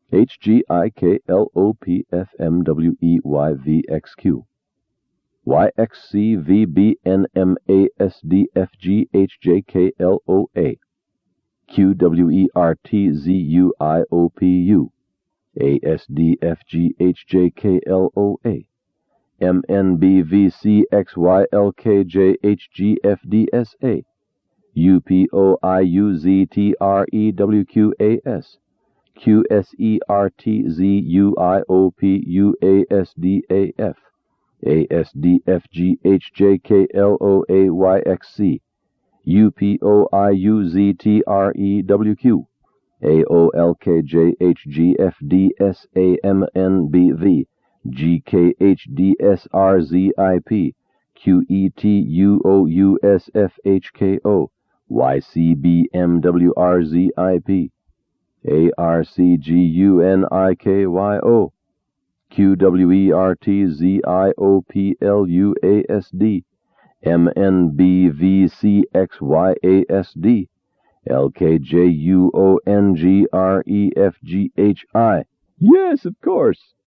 HGIKLOPFMWEYVXQ YXCVBNMASDFGHJKLOA QWERTZUIOPU ASDFGHJKLOA MNBVCXYLKJHGFDSA UPOIUZTREWQAS QSERTZUIOPUASDAF ASDFGHJKLOAYXC UPOIUZTREWQ AOLKJHGFDSAMNBV GKHDSRZIP QETUOUSFHKO YCBMWRZIP ARCGUNIKYO QWERTZIOPLUASD MNBVCXYASD LKJUONGREFGHI. Yes, of course.